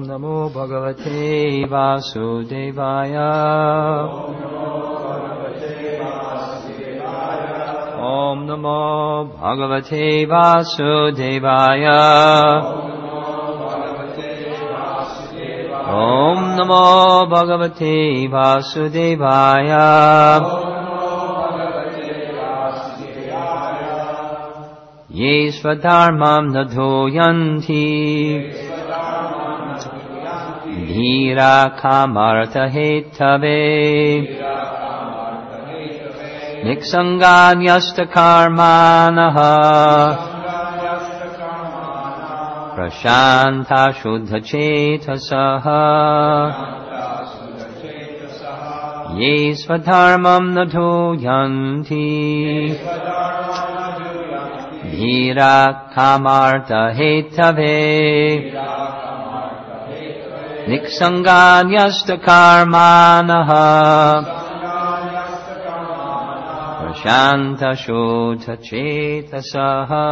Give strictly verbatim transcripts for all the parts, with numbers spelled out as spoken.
Om Namo Bhagavate Vasudevaya. Om Namo Bhagavate Vasudevaya. Om Namo Bhagavate Vasudevaya. Ye Swadharmam nadhoyanti Dhira kamarta hetave Niksanganyasta karmanaha Prashanta shuddha chetasaha Ye Swadharmam nadhoyanti Dhira kamarta hetave Niksanganyasta karmanaha Prashanta shuddha chetasaha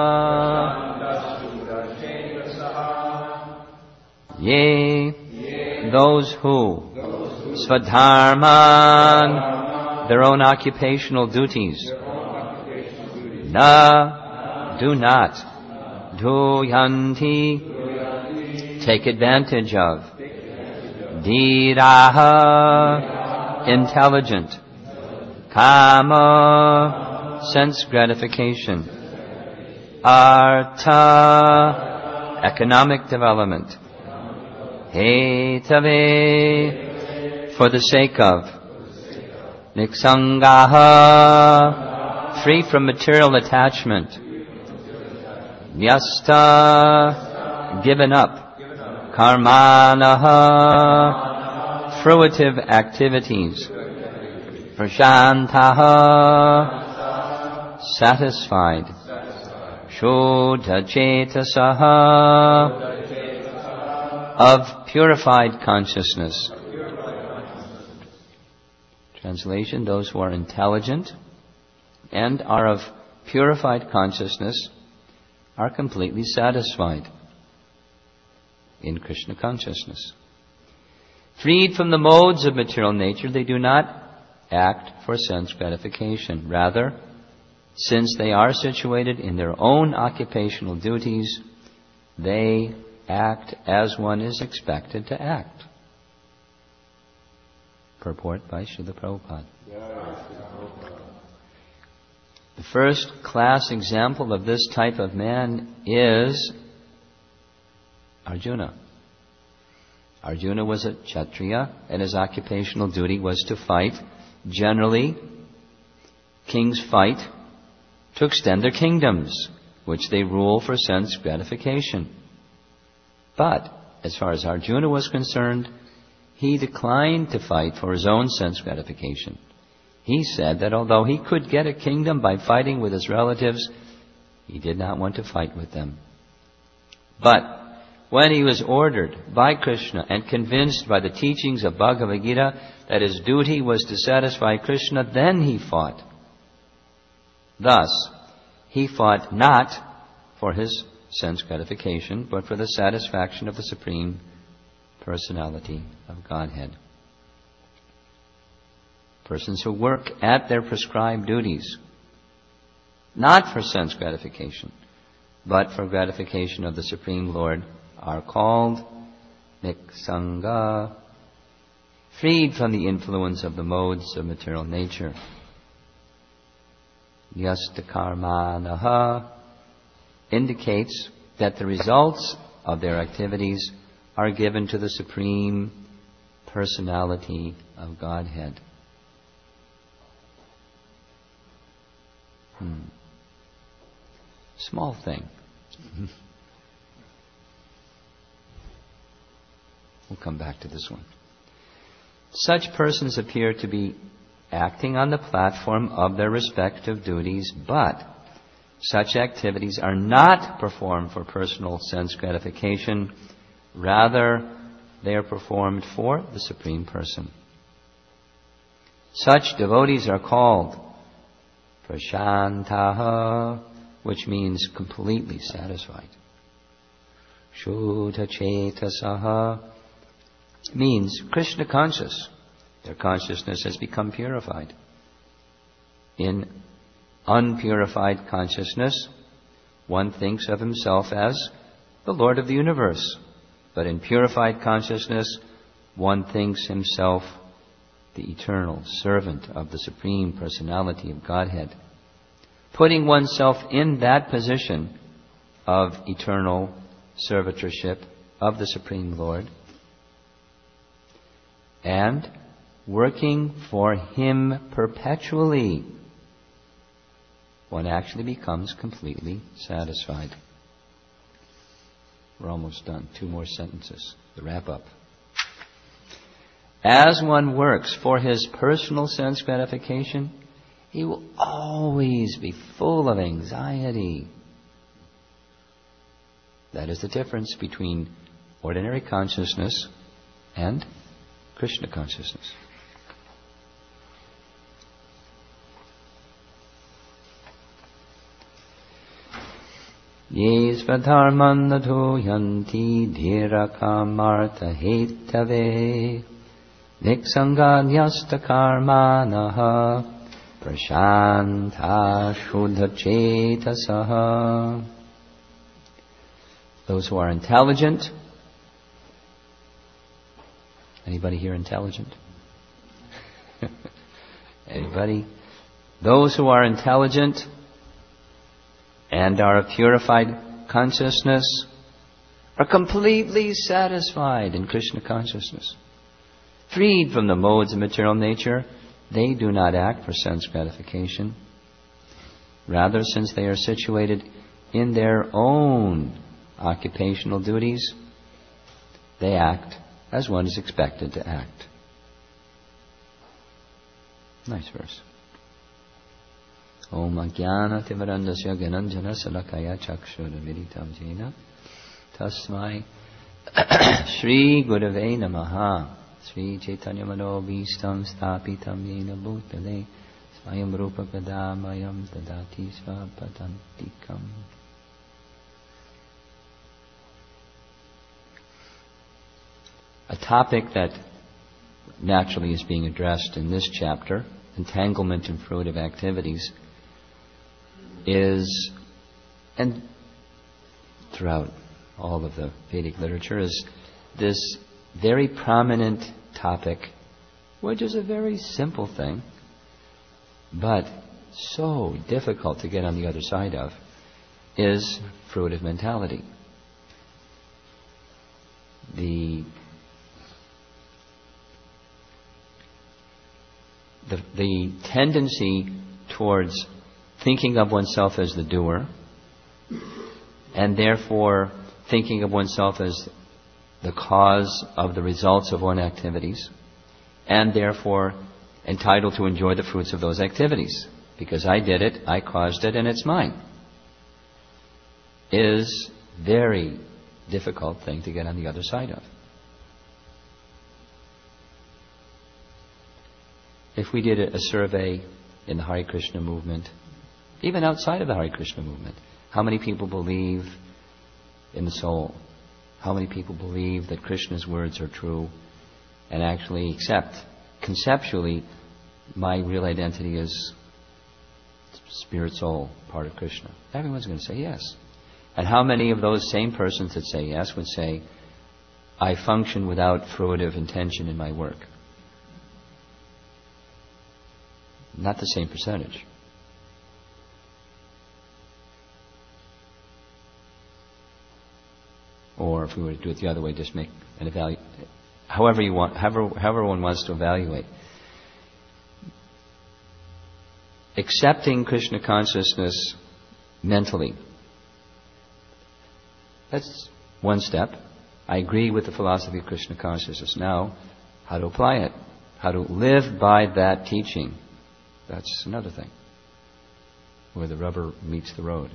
Yea, those who Swadharman, their own occupational duties, Na, do not, Dhuyanti, take advantage of, Dhiraha, intelligent, Kama, sense gratification, Artha, economic development, Hetave, for the sake of, Niksangaha, free from material attachment, Nyasta, given up, Karmanaha, fruitive activities, Prashantaha, satisfied, Shuddha Chetasaha, of purified consciousness. Translation, those who are intelligent and are of purified consciousness are completely satisfied in Krishna consciousness. Freed from the modes of material nature, they do not act for sense gratification. Rather, since they are situated in their own occupational duties, they act as one is expected to act. Purport by Srila Prabhupada. The first class example of this type of man is Arjuna. Arjuna was a Kshatriya and his occupational duty was to fight. Generally, kings fight to extend their kingdoms, which they rule for sense gratification. But, as far as Arjuna was concerned, he declined to fight for his own sense gratification. He said that although he could get a kingdom by fighting with his relatives, he did not want to fight with them. But when he was ordered by Krishna and convinced by the teachings of Bhagavad Gita that his duty was to satisfy Krishna, then he fought. Thus, he fought not for his sense gratification, but for the satisfaction of the Supreme Personality of Godhead. Persons who work at their prescribed duties, not for sense gratification, but for gratification of the Supreme Lord, are called Niksanga, freed from the influence of the modes of material nature. Nyasta Karmanaha indicates that the results of their activities are given to the Supreme Personality of Godhead. Hmm. Small thing. We'll come back to this one. Such persons appear to be acting on the platform of their respective duties, but such activities are not performed for personal sense gratification. Rather, they are performed for the Supreme Person. Such devotees are called Prashantaha, which means completely satisfied. Shuddha Chetasaha, means Krishna conscious. Their consciousness has become purified. In unpurified consciousness, one thinks of himself as the Lord of the universe. But in purified consciousness, one thinks himself the eternal servant of the Supreme Personality of Godhead. Putting oneself in that position of eternal servitorship of the Supreme Lord and working for Him perpetually, one actually becomes completely satisfied. We're almost done. Two more sentences. The wrap up. As one works for his personal sense gratification, he will always be full of anxiety. That is the difference between ordinary consciousness and Krishna consciousness. Ye svadharman nadho yanti dhirakamartha hetave niksanganyasta karmanaha prashanta shuddhachetasaha. Those who are intelligent. Anybody here intelligent? Anybody? Those who are intelligent and are of purified consciousness are completely satisfied in Krishna consciousness. Freed from the modes of material nature, they do not act for sense gratification. Rather, since they are situated in their own occupational duties, they act as one is expected to act. Nice verse. Om Ajnana Tivarandasya Gananjana Salakaya Chakshura Viritam Jena Tasmai Shri Gurave Namaha Sri Chaitanya Mano Bhistam Sthapitam Yena Bhutale Swayam Rupa Kadamayam Tadati Svapadantikam. A topic that naturally is being addressed in this chapter, entanglement in fruitive activities, is, and throughout all of the Vedic literature, is this very prominent topic, which is a very simple thing, but so difficult to get on the other side of, is fruitive mentality. The The, the tendency towards thinking of oneself as the doer, and therefore thinking of oneself as the cause of the results of one's activities, and therefore entitled to enjoy the fruits of those activities. Because I did it, I caused it, and it's mine, is a very difficult thing to get on the other side of. If we did a survey in the Hare Krishna movement, even outside of the Hare Krishna movement, how many people believe in the soul? How many people believe that Krishna's words are true and actually accept, conceptually, my real identity is spirit, soul, part of Krishna? Everyone's going to say yes. And how many of those same persons that say yes would say, I function without fruitive intention in my work? Not the same percentage. Or if we were to do it the other way, just make an evaluate. However you want, however, however one wants to evaluate. Accepting Krishna consciousness mentally. That's one step. I agree with the philosophy of Krishna consciousness. Now, how to apply it? How to live by that teaching? That's another thing, where the rubber meets the road.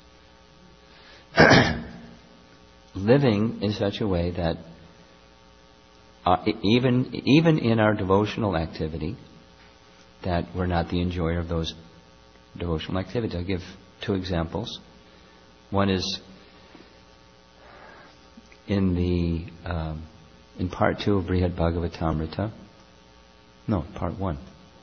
Living in such a way that uh, even even in our devotional activity, that we're not the enjoyer of those devotional activities. I'll give two examples. One is in the um, in part two of Brihad Bhagavatamrita. No, part one.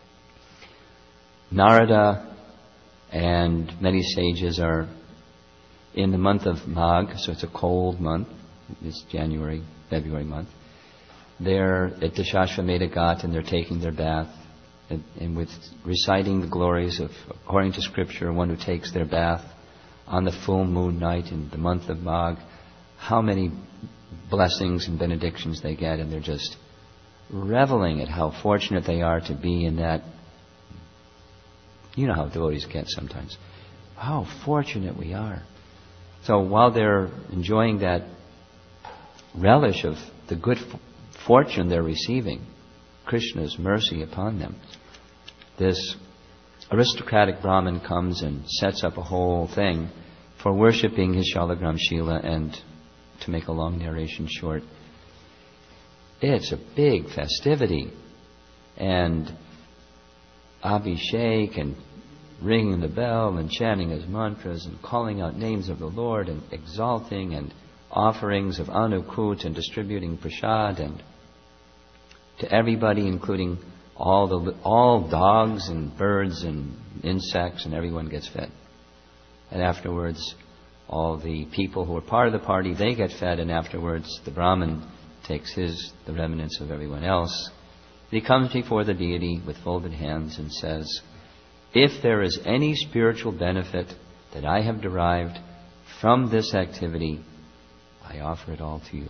Narada and many sages are in the month of Magh, so it's a cold month. It's January, February month. They're at Dashashvamedha Ghat and they're taking their bath. And, and with reciting the glories of, according to Scripture, one who takes their bath on the full moon night in the month of Magh, how many blessings and benedictions they get, and they're just reveling at how fortunate they are to be in that. You know how devotees get sometimes. How fortunate we are. So while they're enjoying that relish of the good fortune they're receiving, Krishna's mercy upon them, this aristocratic Brahmin comes and sets up a whole thing for worshipping his Shalagram Shila. And to make a long narration short, it's a big festivity, and Abhishek and ringing the bell and chanting his mantras and calling out names of the Lord and exalting, and offerings of anukut and distributing prasad and to everybody, including all the all dogs and birds and insects, and everyone gets fed. And afterwards, all the people who are part of the party, they get fed, and afterwards the Brahmin takes his, the remnants of everyone else. He comes before the deity with folded hands and says, if there is any spiritual benefit that I have derived from this activity, I offer it all to you.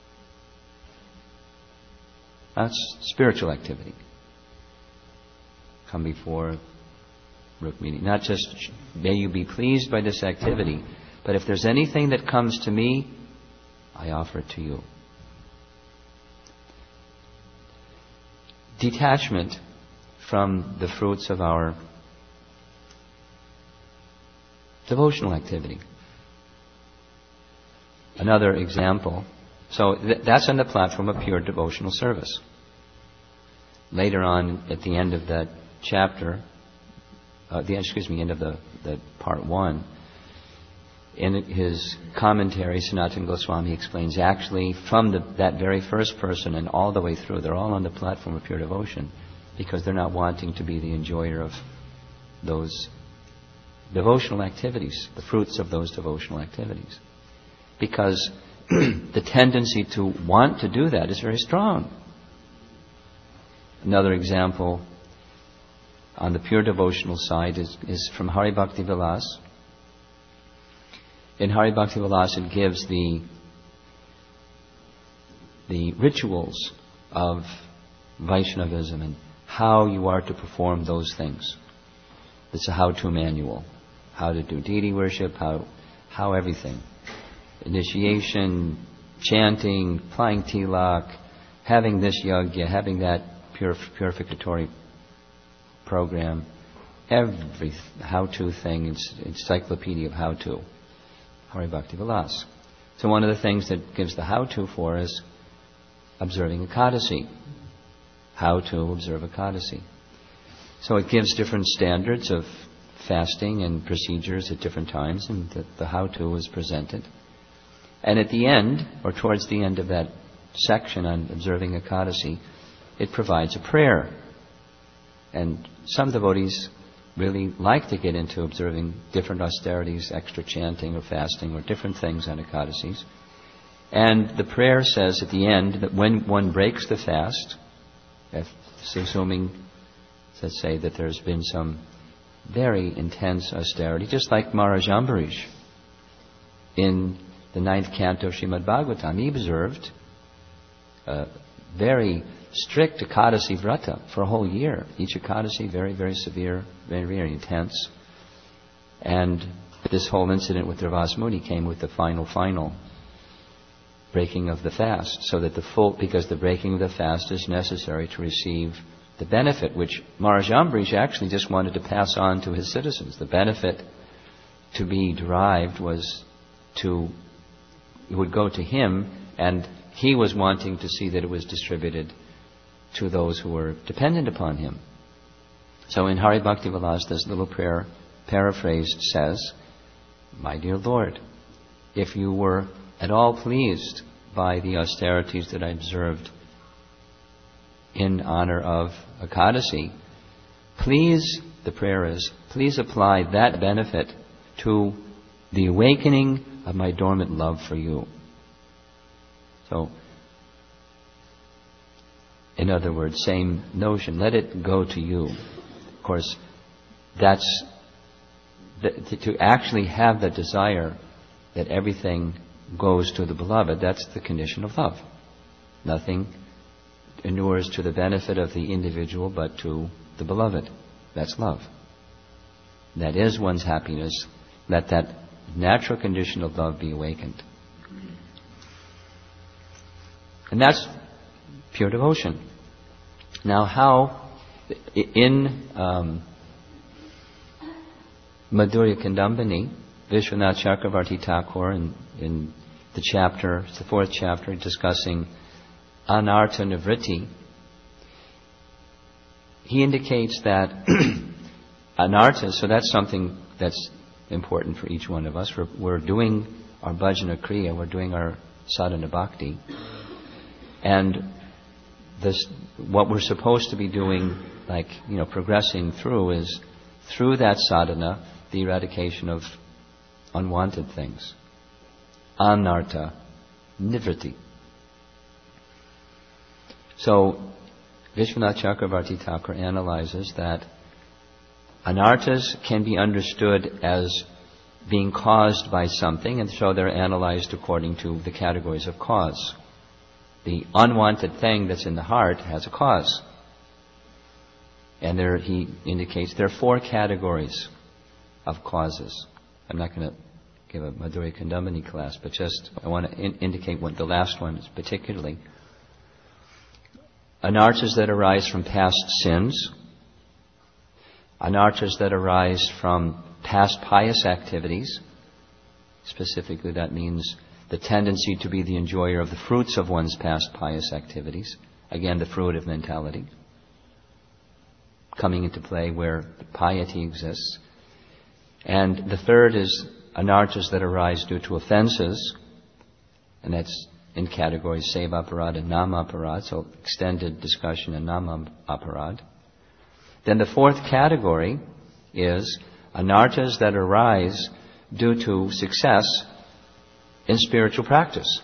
That's spiritual activity. Come before Rukmini. Not just, may you be pleased by this activity, but if there's anything that comes to me, I offer it to you. Detachment from the fruits of our devotional activity. Another example. So th- that's on the platform of pure devotional service. Later on, at the end of that chapter, uh, the excuse me, end of the, the part one, in his commentary, Sanatana Goswami explains actually from the, that very first person and all the way through, they're all on the platform of pure devotion because they're not wanting to be the enjoyer of those devotional activities, the fruits of those devotional activities. Because the tendency to want to do that is very strong. Another example on the pure devotional side is, is from Hari Bhakti Vilas. In Hari Bhakti Vilas it gives the the rituals of Vaishnavism and how you are to perform those things. It's a how-to manual. How to do deity worship, how how everything. Initiation, chanting, applying tilak, having this yajna, having that purif- purificatory program, every how-to thing, it's encyclopedia of how-to. Hari Bhakti Vilas. So one of the things that gives the how-to for is observing Ekadasi. How to observe Ekadasi. So it gives different standards of fasting and procedures at different times, and the, the how-to is presented. And at the end, or towards the end of that section on observing Ekadasi, it provides a prayer. And some devotees really like to get into observing different austerities, extra chanting or fasting or different things on Ekadasis. And the prayer says at the end that when one breaks the fast, if assuming, let's say, that there's been some very intense austerity, just like Maharaj Ambarish in the ninth canto of Srimad Bhagavatam, he observed a very strict Ekadasi Vrata for a whole year. Each Ekadasi very, very severe, very, very intense. And this whole incident with Durvasa Muni came with the final, final breaking of the fast, so that the full, because the breaking of the fast is necessary to receive the benefit, which Maharaj Ambarish actually just wanted to pass on to his citizens. The benefit to be derived was to, it would go to him, and he was wanting to see that it was distributed to those who were dependent upon him. So in Hari Bhakti Vilas, this little prayer, paraphrased, says, "My dear Lord, if you were at all pleased by the austerities that I observed in honor of Ekadasi, please, the prayer is, please apply that benefit to the awakening of my dormant love for you. So, in other words, same notion, let it go to you. Of course, that's the, to actually have the desire that everything goes to the beloved. That's the condition of love. Nothing inures to the benefit of the individual but to the beloved. That's love. That is one's happiness. Let that natural condition of love be awakened. And that's pure devotion. Now, how in um, Madhurya Kandambini, Vishwanath Chakravarti Thakur, in, in the chapter, it's the fourth chapter, discussing Anartha Nivritti, he indicates that Anartha, so that's something that's important for each one of us. We're, we're doing our bhajana kriya, we're doing our sadhana bhakti, and this, what we're supposed to be doing, like, you know, progressing through, is through that sadhana, the eradication of unwanted things. Anartha Nivritti. So, Vishwanath Chakravarti Thakur analyzes that anarthas can be understood as being caused by something, and so they're analyzed according to the categories of cause. The unwanted thing that's in the heart has a cause. And there, he indicates there are four categories of causes. I'm not going to give a Madhurya Kandambini class, but just I want to in- indicate what the last one is particularly. Anarthas that arise from past sins. Anarthas that arise from past pious activities. Specifically, that means the tendency to be the enjoyer of the fruits of one's past pious activities. Again, the fruitive mentality coming into play where piety exists. And the third is anarthas that arise due to offenses, and that's in categories seva aparad and nama aparad, so extended discussion in nama aparad. Then the fourth category is anarthas that arise due to success in spiritual practice.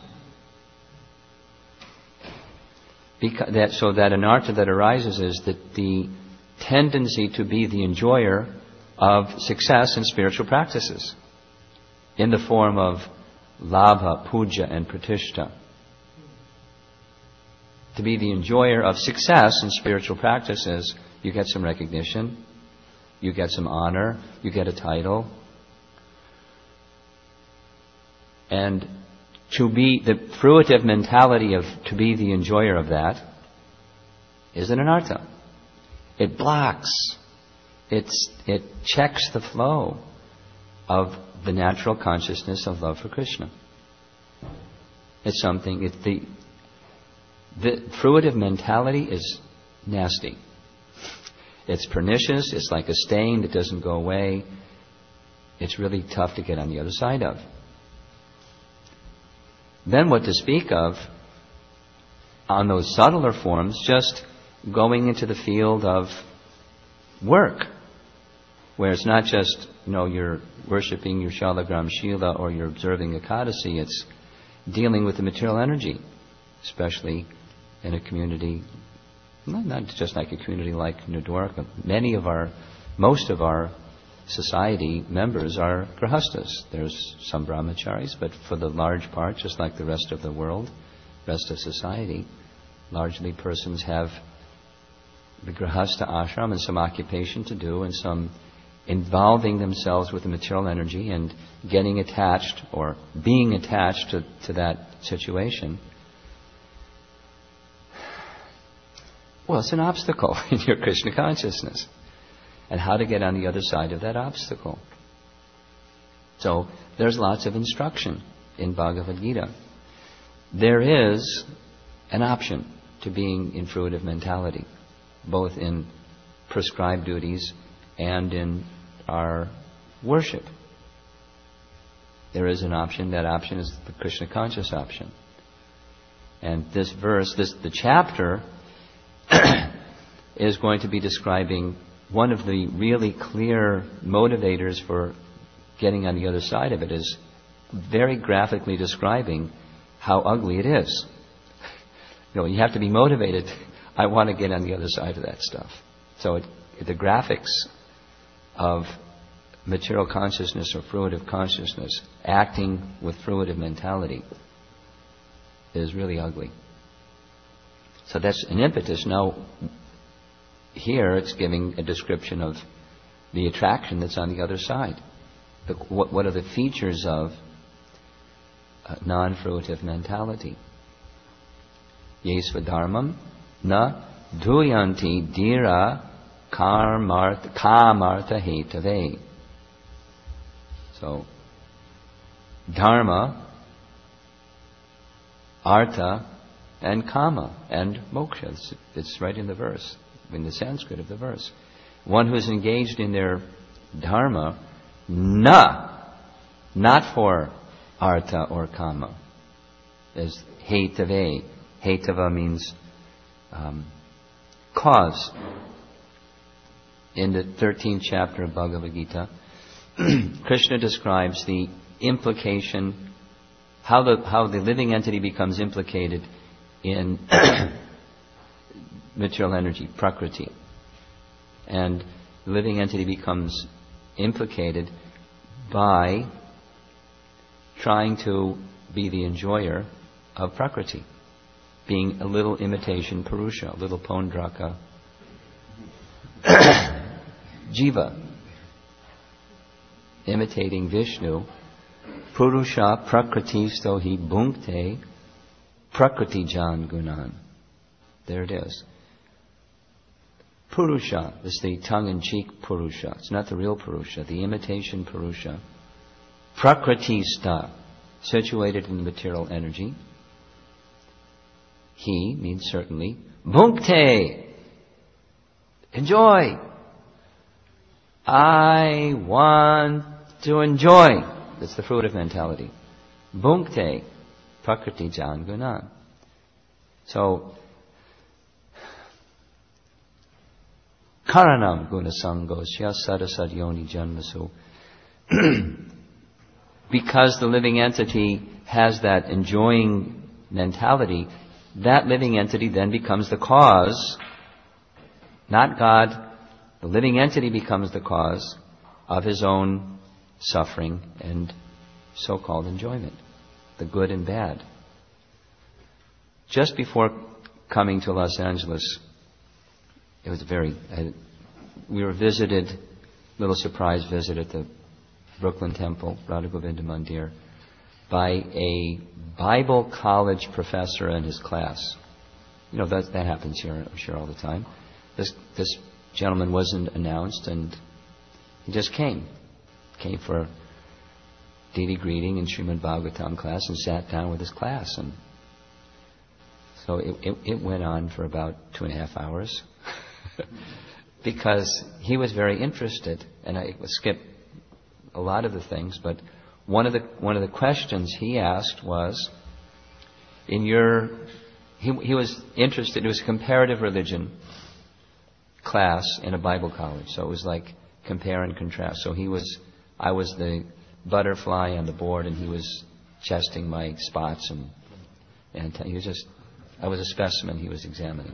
Because that, so that anartha that arises is that the tendency to be the enjoyer of success in spiritual practices in the form of labha, puja, and pratishta. To be the enjoyer of success in spiritual practices, you get some recognition, you get some honor, you get a title. And to be the fruitive mentality of to be the enjoyer of that is an anartha. It blocks, it's, it checks the flow of the natural consciousness of love for Krishna. It's something, it, the, the fruitive mentality is nasty. It's pernicious, it's like a stain that doesn't go away. It's really tough to get on the other side of. Then what to speak of on those subtler forms, just going into the field of work, where it's not just, you know, you're worshipping your Shalagram Shila or you're observing Ekadasi, it's dealing with the material energy, especially in a community, not, not just like a community like New Dwarka. Many of our, most of our society members are grahastas. There's some brahmacharis, but for the large part, just like the rest of the world, rest of society, largely persons have the grahasta ashram and some occupation to do and some involving themselves with the material energy and getting attached or being attached to, to that situation. Well, it's an obstacle in your Krishna consciousness. And how to get on the other side of that obstacle. So, there's lots of instruction in Bhagavad Gita. There is an option to being in fruitive mentality, both in prescribed duties and in our worship. There is an option. That option is the Krishna conscious option. And this verse, this the chapter, is going to be describing one of the really clear motivators for getting on the other side of it, is very graphically describing how ugly it is. You know, you have to be motivated. I want to get on the other side of that stuff. So it, the graphics of material consciousness or fruitive consciousness acting with fruitive mentality is really ugly. So that's an impetus. Now, here it's giving a description of the attraction that's on the other side. The, what, what are the features of uh, non-fruitive mentality? Yesva dharmam na duyanti dira karmartha kamartha hetave. So, dharma, artha, and kama, and moksha. It's, it's right in the verse, in the Sanskrit of the verse. One who's engaged in their dharma, na, not for artha or kama, is hetave. Hetava means um, cause. In the thirteenth chapter of Bhagavad Gita, Krishna describes the implication, how the how the living entity becomes implicated in material energy, prakriti. And the living entity becomes implicated by trying to be the enjoyer of prakriti, being a little imitation Purusha, a little Pondraka Jiva, imitating Vishnu. Purusha prakriti stohi bhunkte prakriti jan gunan. There it is. Purusha is the tongue-in-cheek Purusha. It's not the real Purusha, the imitation Purusha. Prakritista, situated in the material energy. He means certainly. Bhunkte, enjoy. I want to enjoy. That's the fruitive mentality. Bhunkte, prakriti jan gunan. So, karanam gunasangosya sadasad yoni janmasu. Because the living entity has that enjoying mentality, that living entity then becomes the cause, not God. The living entity becomes the cause of his own suffering and so-called enjoyment, the good and bad. Just before coming to Los Angeles, it was very, uh, we were visited, little surprise visit at the Brooklyn Temple, Radha Govinda Mandir, by a Bible college professor and his class. You know, that that happens here, I'm sure, all the time. This this gentleman wasn't announced, and he just came. Came for Deity greeting and Srimad Bhagavatam class and sat down with his class. And so it, it, it went on for about two and a half hours because he was very interested, and I skipped a lot of the things, but one of the one of the questions he asked was, in your he he was interested, it was a comparative religion class in a Bible college, so it was like compare and contrast. So he was I was the butterfly on the board, and he was chesting my spots, and and he was just I was a specimen he was examining.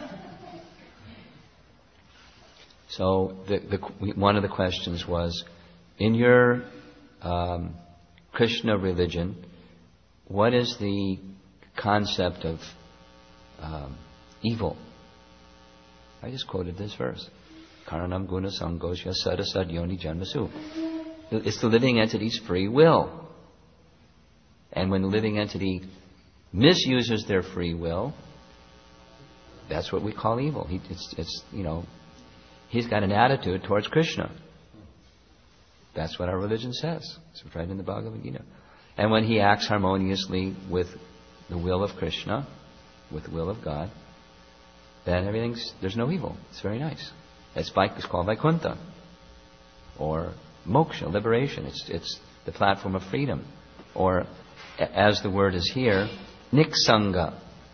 So the, the one of the questions was, in your um, Krishna religion, what is the concept of um, evil? I just quoted this verse. Karanam guna sangosya sadasad yoni janmasu. It's the living entity's free will. And when the living entity misuses their free will, that's what we call evil. He, it's, it's, you know, he's got an attitude towards Krishna. That's what our religion says. It's right in the Bhagavad Gita. And when he acts harmoniously with the will of Krishna, with the will of God, then everything's, there's no evil. It's very nice. It's, it's called Vaikuntha, or moksha, liberation. It's, it's the platform of freedom. Or, as the word is here, niksanga,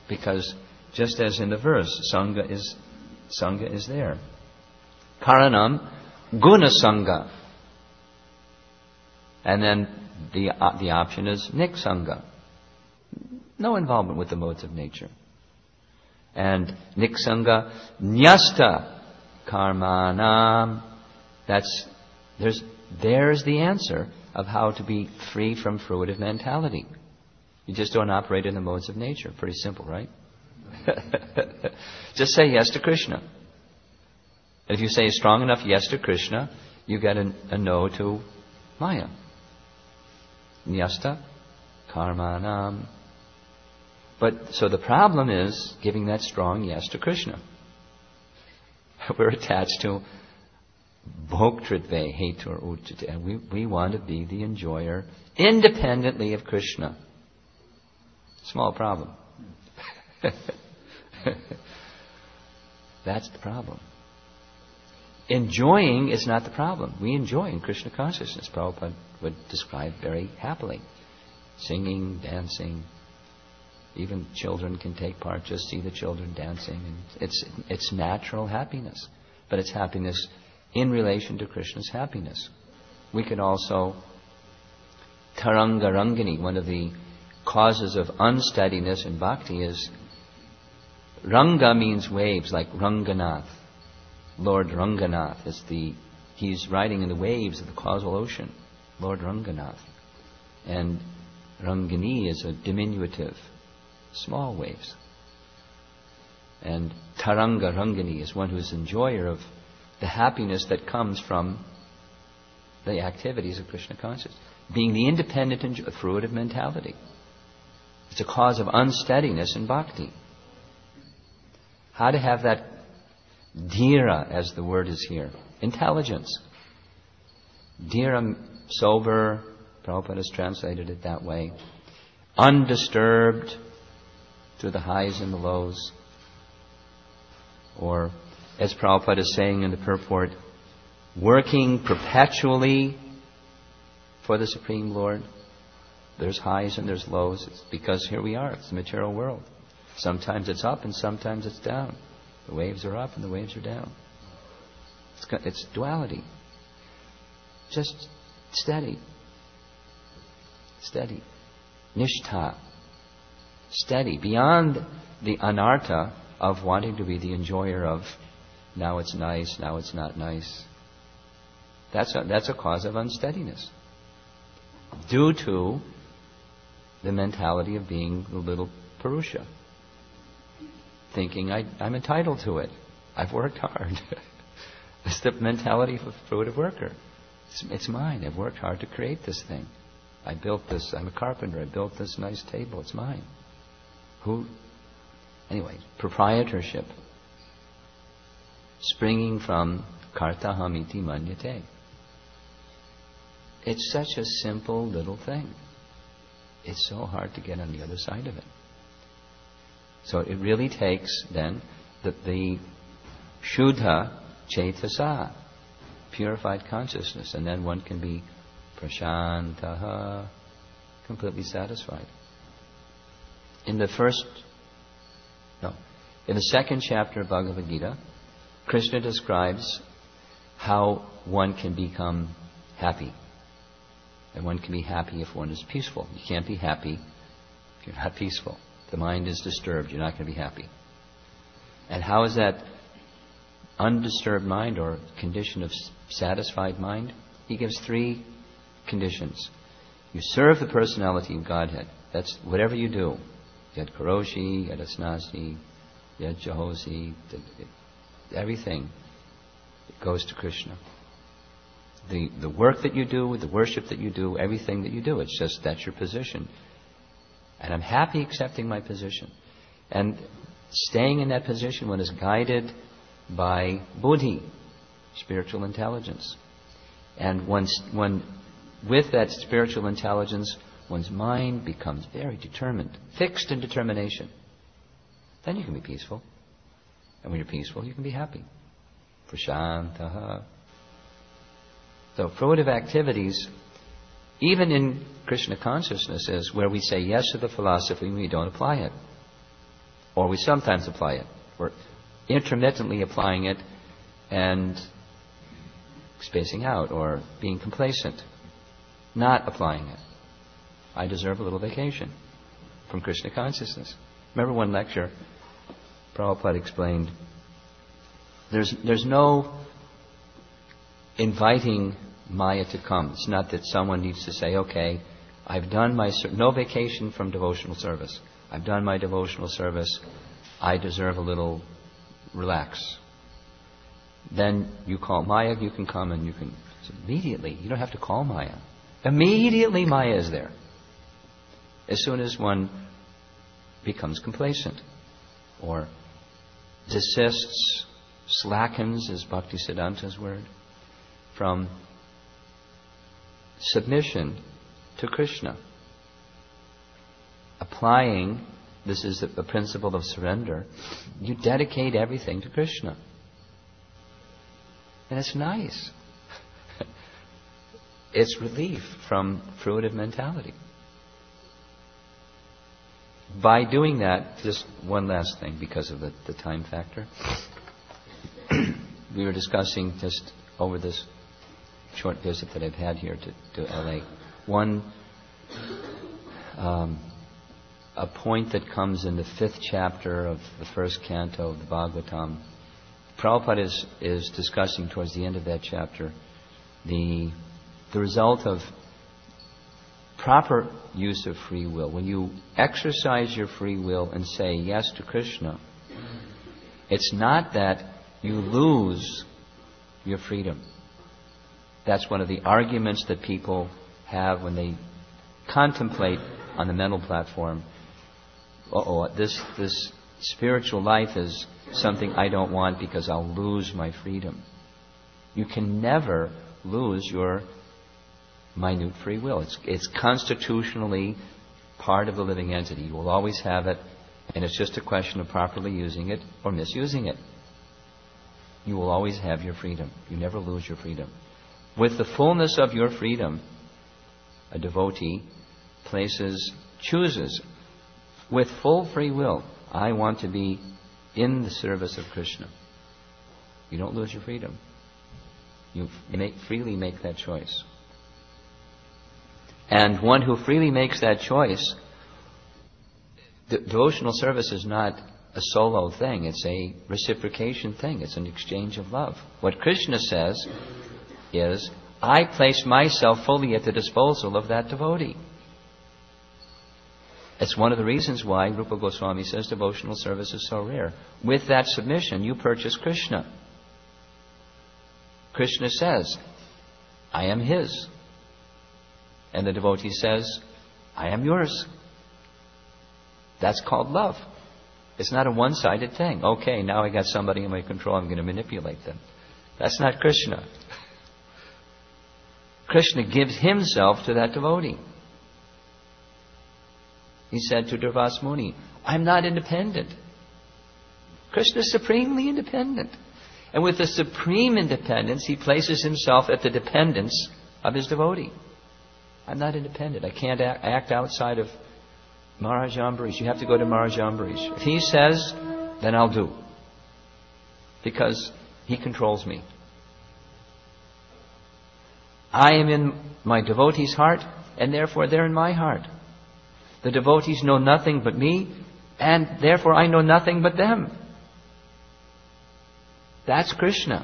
Because just as in the verse, Sangha is, Sangha is there. Karanam Guna Sangha. And then the, uh, the option is Niksanga. No involvement with the modes of nature. And Niksanga Nyasta Karmanam. That's, there's, there's the answer of how to be free from fruitive mentality. You just don't operate in the modes of nature. Pretty simple, right? Just say yes to Krishna. And if you say a strong enough yes to Krishna, you get a, a no to Maya. Nyasta Karmanam. But, so the problem is giving that strong yes to Krishna. We're attached to Bhoktritve Hetur Uchite. And we, we want to be the enjoyer independently of Krishna. Small problem. That's the problem. Enjoying is not the problem. We enjoy in Krishna consciousness. Prabhupada would describe very happily. Singing, dancing. Even children can take part. Just see the children dancing. And it's, it's natural happiness. But it's happiness in relation to Krishna's happiness. We could also... Taranga Rangini, one of the causes of unsteadiness in bhakti is... Ranga means waves, like Ranganath. Lord Ranganath is the... He's riding in the waves of the causal ocean. Lord Ranganath. And Rangini is a diminutive, small waves. And Taranga Rangini is one who's enjoyer of the happiness that comes from the activities of Krishna consciousness. Being the independent and fruitive mentality. It's a cause of unsteadiness in bhakti. How to have that dhira, as the word is here. Intelligence. Dhira, sober, Prabhupada has translated it that way. Undisturbed through the highs and the lows. Or, as Prabhupada is saying in the purport, working perpetually for the Supreme Lord. There's highs and there's lows. It's because here we are. It's the material world. Sometimes it's up and sometimes it's down. The waves are up and the waves are down. It's, it's duality. Just steady. Steady. Nishtha. Steady. Beyond the anartha of wanting to be the enjoyer of now it's nice, now it's not nice. That's a, that's a cause of unsteadiness. Due to the mentality of being a little Purusha. Thinking, I, I'm entitled to it. I've worked hard. It's the mentality of a fruitive worker. It's, it's mine. I've worked hard to create this thing. I built this. I'm a carpenter. I built this nice table. It's mine. Who? Anyway, proprietorship. Springing from kartahamiti manyate. It's such a simple little thing. It's so hard to get on the other side of it. So it really takes then the, the Shuddha Cetasa, purified consciousness, and then one can be prashantaha, completely satisfied. In the first, no, in the second chapter of Bhagavad Gita, Krishna describes how one can become happy. And one can be happy if one is peaceful. You can't be happy if you're not peaceful. If the mind is disturbed, you're not going to be happy. And how is that undisturbed mind or condition of satisfied mind? He gives three conditions. You serve the personality of Godhead. That's whatever you do. Yad Karoshi, Yad Asnasi, Yad Jahosi, everything goes to Krishna. The, the work that you do, the worship that you do, everything that you do, it's just that's your position. And I'm happy accepting my position. And staying in that position, one is guided by buddhi, spiritual intelligence. And once one, with that spiritual intelligence, one's mind becomes very determined, fixed in determination. Then you can be peaceful. And when you're peaceful, you can be happy. Prashantaha. So fruitive activities, even in Krishna consciousness, is where we say yes to the philosophy and we don't apply it. Or we sometimes apply it. We're intermittently applying it and spacing out or being complacent. Not applying it. I deserve a little vacation from Krishna consciousness. Remember one lecture, Prabhupada explained, there's, there's no inviting Maya to come. It's not that someone needs to say, okay, I've done my, no vacation from devotional service. I've done my devotional service. I deserve a little relax. Then you call Maya, you can come and you can, so immediately, you don't have to call Maya. Immediately Maya is there. As soon as one becomes complacent or desists, slackens, is Bhaktisiddhanta's word, from submission to Krishna. Applying, this is the principle of surrender, you dedicate everything to Krishna. And it's nice. It's relief from fruitive mentality. By doing that, just one last thing because of the, the time factor. We were discussing just over this short visit that I've had here to, to L A. One, um, a point that comes in the fifth chapter of the first canto of the Bhagavatam. Prabhupada is, is discussing towards the end of that chapter the, the result of proper use of free will. When you exercise your free will and say yes to Krishna, it's not that you lose your freedom. That's one of the arguments that people have when they contemplate on the mental platform, uh-oh, this, this spiritual life is something I don't want because I'll lose my freedom. You can never lose your minute free will. It's, it's constitutionally part of the living entity. You will always have it, and it's just a question of properly using it or misusing it. You will always have your freedom. You never lose your freedom. With the fullness of your freedom, a devotee places, chooses, with full free will, I want to be in the service of Krishna. You don't lose your freedom. You make, freely make that choice. And one who freely makes that choice, the devotional service is not a solo thing. It's a reciprocation thing. It's an exchange of love. What Krishna says is, I place myself fully at the disposal of that devotee. It's one of the reasons why Rupa Goswami says devotional service is so rare. With that submission, you purchase Krishna. Krishna says, I am his. And the devotee says, I am yours. That's called love. It's not a one-sided thing. Okay, now I got somebody in my control, I'm going to manipulate them. That's not Krishna. Krishna gives himself to that devotee. He said to Durvas Muni, I'm not independent. Krishna is supremely independent. And with the supreme independence, he places himself at the dependence of his devotee. I'm not independent. I can't act outside of Maharaj Ambarish. You have to go to Maharaj Ambarish. If he says, then I'll do. Because he controls me. I am in my devotee's heart, and therefore they're in my heart. The devotees know nothing but me, and therefore I know nothing but them. That's Krishna.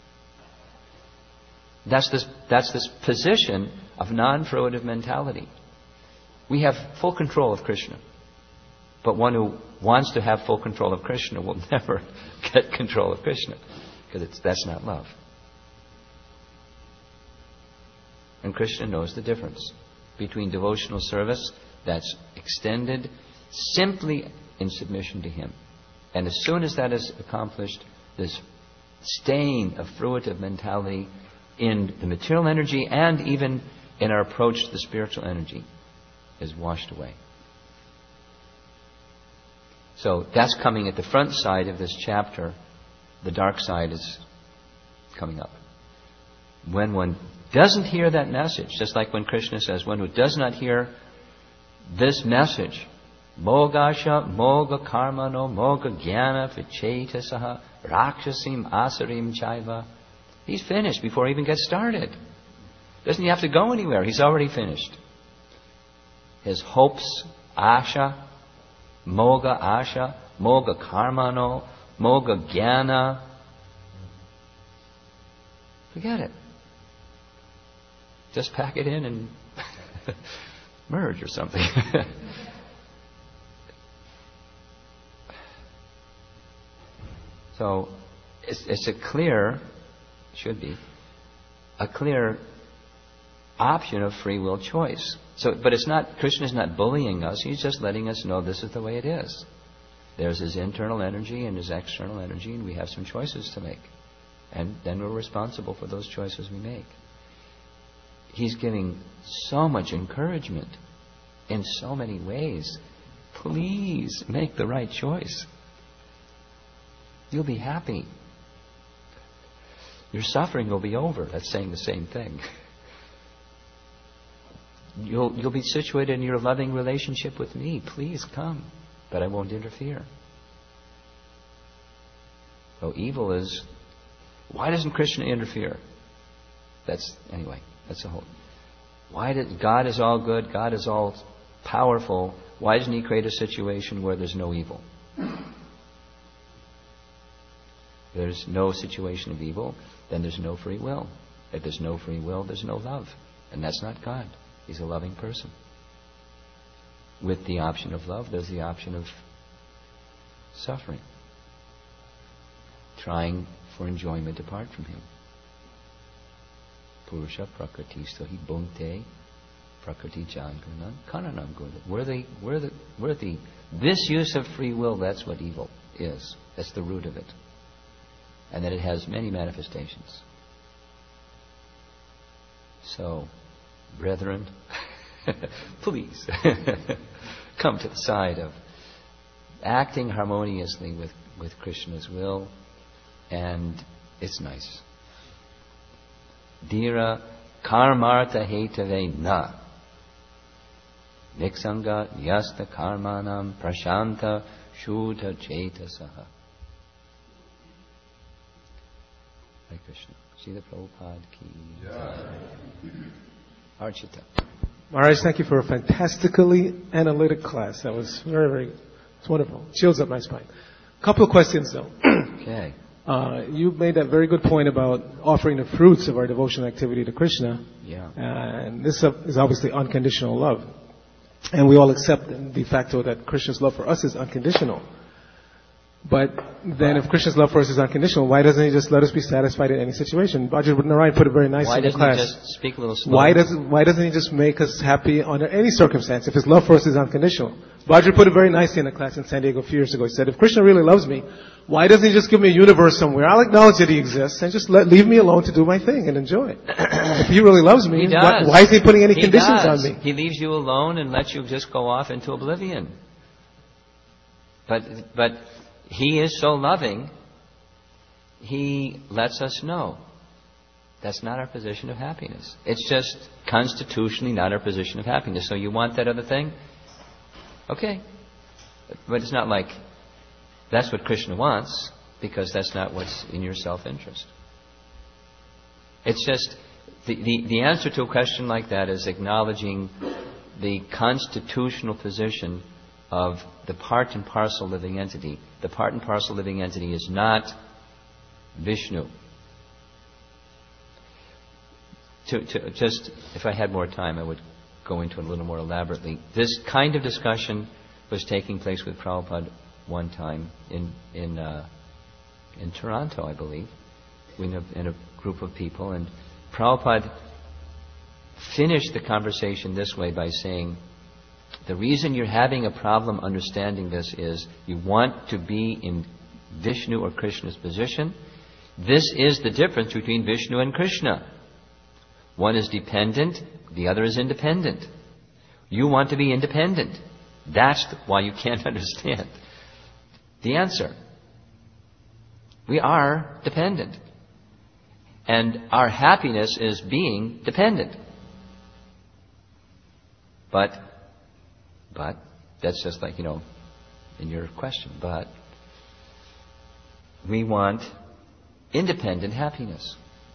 That's this, that's this position of non-fruitive mentality. We have full control of Krishna. But one who wants to have full control of Krishna will never get control of Krishna. Because it's, that's not love. And Krishna knows the difference between devotional service that's extended simply in submission to Him. And as soon as that is accomplished, this stain of fruitive mentality in the material energy and even in our approach to the spiritual energy is washed away. So that's coming at the front side of this chapter. The dark side is coming up. When one doesn't hear that message, just like when Krishna says, one who does not hear this message, Mogasha, moga karmano, moga jnana vichetasaha, rakshasim asarim chaiva. He's finished before he even gets started. Doesn't he have to go anywhere? He's already finished. His hopes, asha, moga asha, moga karmano, moga jnana. Forget it. Just pack it in and merge or something. So it's, it's a clear, should be, a clear option of free will choice. So, but it's not, Krishna is not bullying us. He's just letting us know this is the way it is. There's his internal energy and his external energy, and we have some choices to make. And then we're responsible for those choices we make. He's giving so much encouragement in so many ways. Please make the right choice. You'll be happy. Your suffering will be over. That's saying the same thing. You'll, you'll be situated in your loving relationship with me. Please come. But I won't interfere. So evil is... Why doesn't Krishna interfere? That's... Anyway, that's the whole... Why did... God is all good. God is all powerful. Why doesn't He create a situation where there's no evil? There's no situation of evil, then there's no free will. If there's no free will, there's no love. And that's not God. He's a loving person. With the option of love, there's the option of suffering. Trying for enjoyment apart from Him. Purusha prakriti stohi bhunte prakriti janganam karanam guna. We're the, we're the, we're the, this use of free will, that's what evil is. That's the root of it. And that it has many manifestations. So, brethren, please come to the side of acting harmoniously with, with Krishna's will, and it's nice. Dhira karmartha hetave na niksanga nyasta karmanam prashanta shuddha chetasaha. Hare Krishna. Srila Prabhupada ki jai. Archita. Maharaj, thank you for a fantastically analytic class. That was very, very, it's wonderful. Chills up my spine. A couple of questions though. Okay. Uh, you made that very good point about offering the fruits of our devotional activity to Krishna. Yeah. Uh, and this is obviously unconditional love. And we all accept de facto that Krishna's love for us is unconditional. But then if Krishna's love for us is unconditional, why doesn't He just let us be satisfied in any situation? Bajra Narayan put it very nicely in the class. Why doesn't He just speak a little slower? Why doesn't, why doesn't He just make us happy under any circumstance if His love for us is unconditional? Bajra put it very nicely in a class in San Diego a few years ago. He said, if Krishna really loves me, why doesn't He just give me a universe somewhere? I'll acknowledge that He exists and just let, leave me alone to do my thing and enjoy it. If He really loves me, why, why is He putting any he conditions does. on me? He leaves you alone and lets you just go off into oblivion. But, but, He is so loving, He lets us know that's not our position of happiness. It's just constitutionally not our position of happiness. So you want that other thing? Okay. But it's not like that's what Krishna wants, because that's not what's in your self-interest. It's just, the, the, the answer to a question like that is acknowledging the constitutional position of the part and parcel living entity. The part and parcel living entity is not Vishnu. To, to just, if I had more time, I would go into it a little more elaborately. This kind of discussion was taking place with Prabhupada one time in in uh, in Toronto, I believe, in a, in a group of people, and Prabhupada finished the conversation this way by saying, the reason you're having a problem understanding this is you want to be in Vishnu or Krishna's position. This is the difference between Vishnu and Krishna. One is dependent, the other is independent. You want to be independent. That's why you can't understand. The answer. We are dependent. And our happiness is being dependent. But But That's just like, you know, in your question. But we want independent happiness.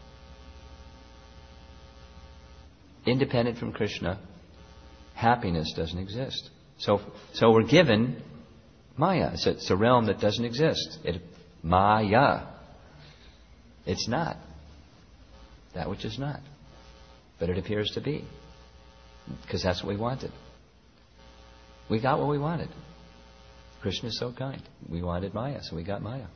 Independent from Krishna, happiness doesn't exist. So, so we're given Maya. It's a, it's a realm that doesn't exist. It, Maya. It's not. That which is not. But it appears to be. Because that's what we wanted. We got what we wanted. Krishna is so kind. We wanted Maya, so we got Maya.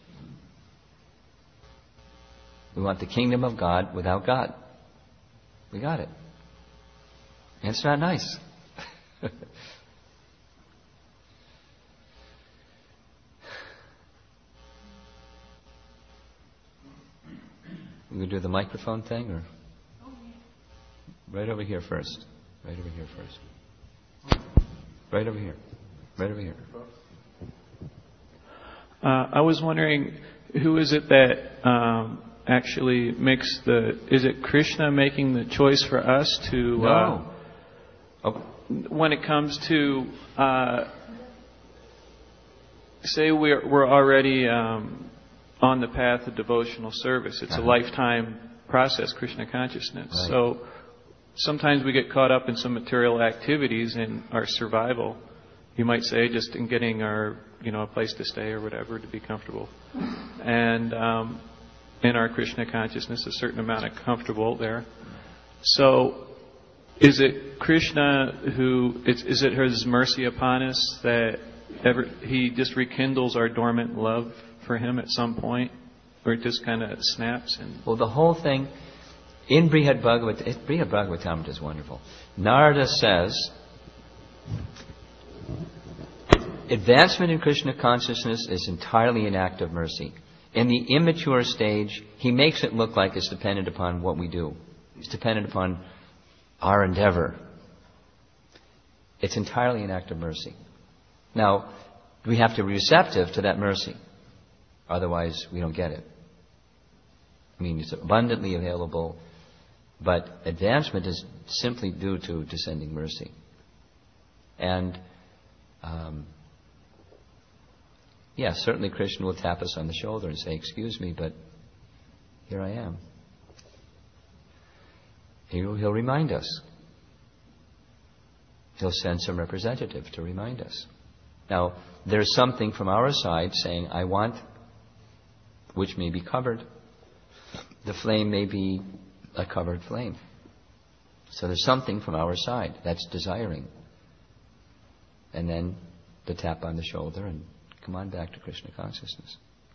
We want the kingdom of God without God. We got it. And it's not nice. We gonna do the microphone thing, or right over here first? Right over here first. Right over here. Right over here. Uh, I was wondering, who is it that um, actually makes the? Is it Krishna making the choice for us to? No. Uh, oh. When it comes to, uh, say we're we're already um, on the path of devotional service. It's uh-huh. a lifetime process, Krishna consciousness. Right. So sometimes we get caught up in some material activities in our survival. You might say, just in getting our, you know, a place to stay or whatever to be comfortable. And um, in our Krishna consciousness, a certain amount of comfortable there. So is it Krishna who, is, is it His mercy upon us that ever He just rekindles our dormant love for Him at some point? Or it just kind of snaps? And Well, the whole thing, in Brihad Bhagavat, Brihad Bhagavatamrita is wonderful. Narada says, advancement in Krishna consciousness is entirely an act of mercy. In the immature stage, he makes it look like it's dependent upon what we do. It's dependent upon our endeavor. It's entirely an act of mercy. Now, we have to be receptive to that mercy. Otherwise, we don't get it. I mean, it's abundantly available, but advancement is simply due to descending mercy. And Um, yes, yeah, certainly Krishna will tap us on the shoulder and say, excuse me, but here I am. He'll, he'll remind us. He'll send some representative to remind us. Now, there's something from our side saying, I want, which may be covered. The flame may be a covered flame. So there's something from our side that's desiring. And then the tap on the shoulder and come on back to Krishna consciousness.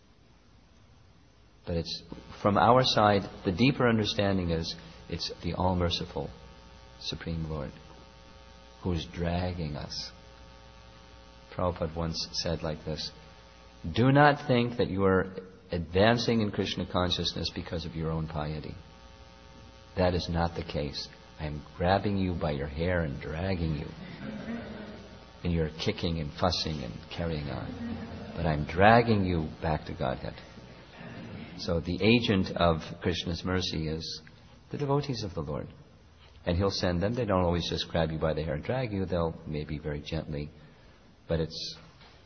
But it's from our side, the deeper understanding is it's the all-merciful Supreme Lord who is dragging us. Prabhupada once said like this, do not think that you are advancing in Krishna consciousness because of your own piety. That is not the case. I am grabbing you by your hair and dragging you. And you're kicking and fussing and carrying on. But I'm dragging you back to Godhead. So the agent of Krishna's mercy is the devotees of the Lord. And He'll send them. They don't always just grab you by the hair and drag you. They'll maybe very gently. But it's...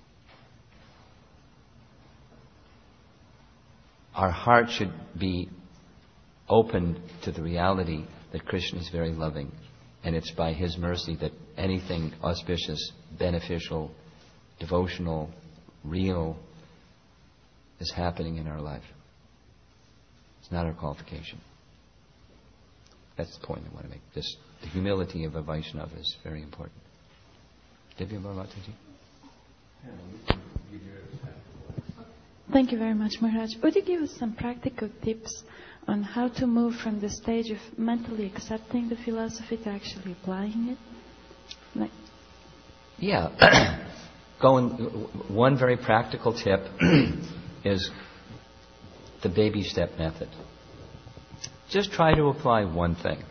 Our heart should be open to the reality that Krishna is very loving. And it's by His mercy that anything auspicious, beneficial, devotional, real is happening in our life. It's not our qualification. That's the point I want to make. Just the humility of a Vaishnava is very important. Divya Bharmataji? Thank you very much, Maharaj. Would you give us some practical tips on how to move from the stage of mentally accepting the philosophy to actually applying it? Like Yeah. Going, one very practical tip is the baby step method. Just try to apply one thing.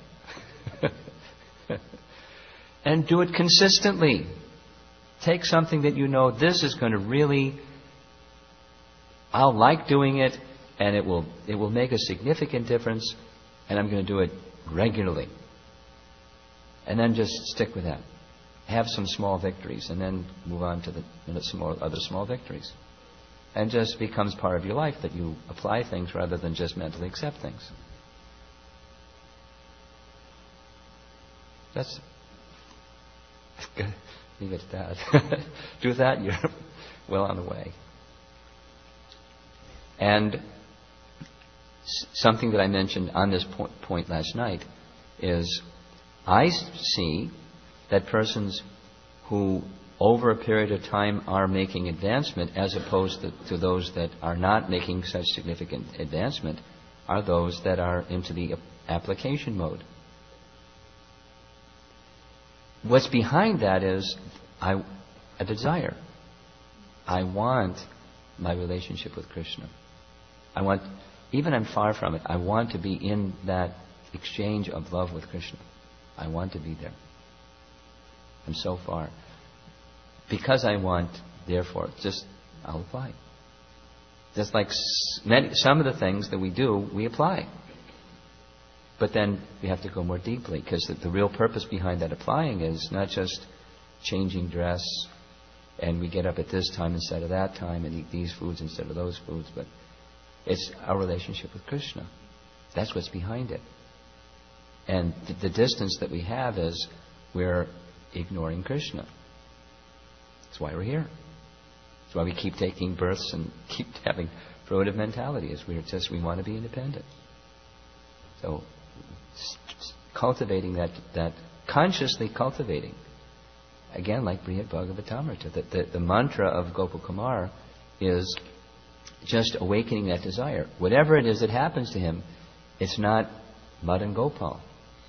And do it consistently. Take something that you know, this is going to really, I'll like doing it, and it will it will make a significant difference, and I'm going to do it regularly. And then just stick with that. have some small victories and then move on to the you know, some more other small victories. And just becomes part of your life that you apply things rather than just mentally accept things. That's good. Leave it at that. Do that, you're well on the way. And something that I mentioned on this point, point last night is I see that persons who over a period of time are making advancement as opposed to, to those that are not making such significant advancement are those that are into the application mode. What's behind that is I, a desire. I want my relationship with Krishna. I want, even I'm far from it, I want to be in that exchange of love with Krishna. I want to be there. I'm so far. Because I want, therefore, just, I'll apply. Just like many, some of the things that we do, we apply. But then we have to go more deeply, because the, the real purpose behind that applying is not just changing dress, and we get up at this time instead of that time, and eat these foods instead of those foods, but it's our relationship with Krishna. That's what's behind it. And th- the distance that we have is we're ignoring Krishna. That's why we're here. That's why we keep taking births and keep having primitive mentality. Is we're just we want to be independent. So cultivating that, that consciously cultivating, again, like Brihad Bhagavatamrita, that the, the mantra of Gopakumar is just awakening that desire. Whatever it is that happens to him, it's not Madan Gopal.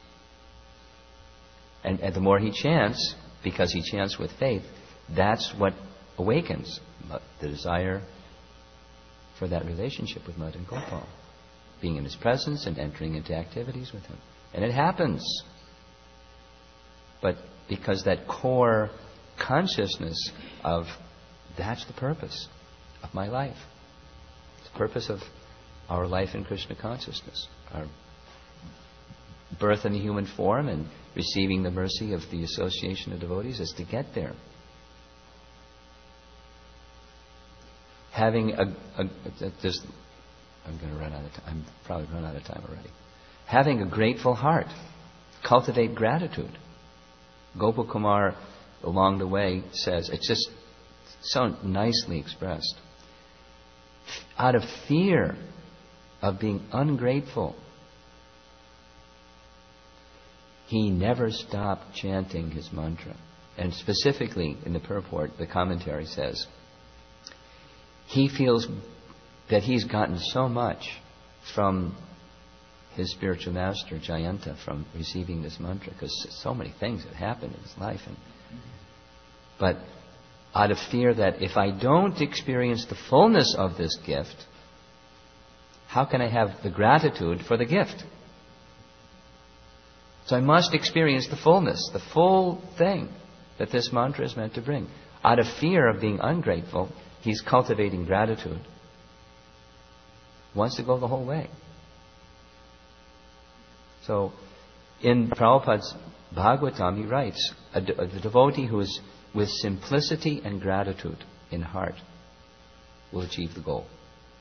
And, and the more he chants, because he chants with faith, that's what awakens the desire for that relationship with Madan Gopal. Being in his presence and entering into activities with him. And it happens. But because that core consciousness of that's the purpose of my life. It's the purpose of our life in Krishna consciousness. Our birth in the human form and receiving the mercy of the association of devotees is to get there. Having a, a, a this, I'm going to run out of time. I'm probably run out of time already. Having a grateful heart, cultivate gratitude. Gopakumar, along the way, says it's just so nicely expressed. Out of fear of being ungrateful, he never stopped chanting his mantra. And specifically in the purport, the commentary says, he feels that he's gotten so much from his spiritual master, Jayanta, from receiving this mantra, because so many things have happened in his life. And, but out of fear that if I don't experience the fullness of this gift, how can I have the gratitude for the gift? So I must experience the fullness, the full thing that this mantra is meant to bring. Out of fear of being ungrateful, he's cultivating gratitude. Wants to go the whole way. So, in Prabhupada's Bhagavatam, he writes, a, de- a devotee who is with simplicity and gratitude in heart will achieve the goal.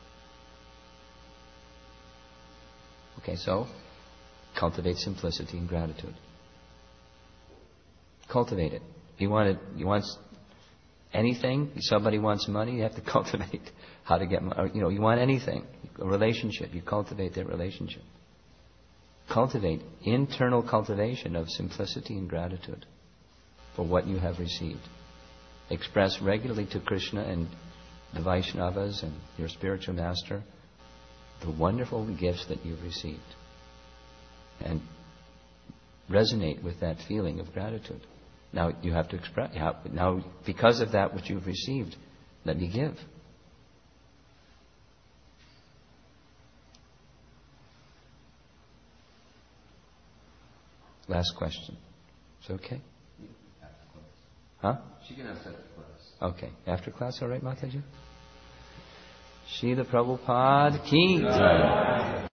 Okay, so, cultivate simplicity and gratitude. Cultivate it. You want it, you want anything, somebody wants money, you have to cultivate how to get money. You know, you want anything, a relationship, you cultivate that relationship. Cultivate internal cultivation of simplicity and gratitude for what you have received. Express regularly to Krishna and the Vaishnavas and your spiritual master the wonderful gifts that you've received. And resonate with that feeling of gratitude. Now you have to express, you have, now because of that which you've received, let me give. Last question. Is it okay? Huh? She can ask after class. Okay. After class, all right, Mataji? Srila Prabhupada ki jai.